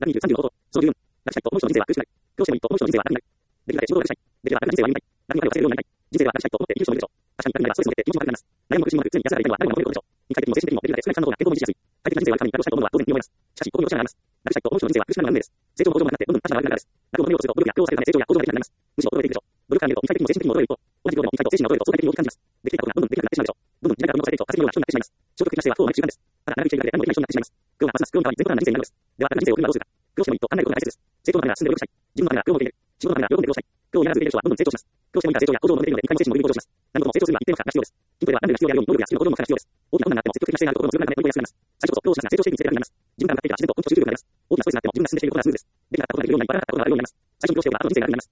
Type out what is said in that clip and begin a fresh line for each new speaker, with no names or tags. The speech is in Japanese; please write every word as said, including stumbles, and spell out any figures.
ラにじゅうさんじゅうのこと、そのじゅうよん、学者一等、もう一人の人生は苦しくない。教師でも一等、もう一人の人生は楽になる。できるだけ仕事がしたい。できれば楽な人生は見たい。楽に会話をさせるようになりたい。人生は学者一等を持っていい人もいるでしょう。確かに楽になればストレスも出て気持ちも悪くなります。悩みも苦しみもなく常に安らかでいたいのは誰もが求めることでしょう。肉体的にも精神的にもできるだけ少ない負担の方が健康も維持しやすい。快適な人生を歩くために楽をしたいと思うのは当然に思います。しかし、ここに落ちがあります。楽者一等、もう一人の人生は苦しくなるのが運命です。成長も向上もなくなって、どんどん立場が悪くなるからです。楽を求めようとすると、努力や苦労をされるため成長や向上ができなくなります。むしろ衰えていくでしょう。努力から見ると、肉体的にも精神的にも衰える一方、同じ量でも肉体と精神が衰えると相対的に大きく感じます。できていたことがどんどんできなくなってしまうでしょう。どんどん時間が取り残されていくと、稼ぎような人になってしまいます。消極的な姿勢は不を招く習慣です。ただ、長く生きているだけで何もできない人になってしまいます。苦労がますます苦労に変わり、全国の人生になるのです。では、楽な人生を送るにはどうするか。苦労してもいいと考えることが大切です。成長のためなら進んで努力したい。自分のためなら苦労もできる。仕事のためなら喜んで苦労したい。苦労をやらずできる人はどんどん成長します。苦労してもいいから成長や向上もできるので、肉体も精神も有利に向上します。何事も成長するには一定の負荷が必要です。筋トレは何でも必要であるように、能力やスキルの向上の負荷が必要です。大きな困難があっても積極的な姿勢があると心も強くなるため努力が安くなります。最初こそ苦労しますが成長していくにつれて楽になります。自分から向かっていけば自然と根気と集中力があります。大きなストレスがあっても自分が進んでいけることがスムーズです。できなかったことができるようになり、バラなかったことがあるようになります。最初に苦労しておけば後の人生が楽になります。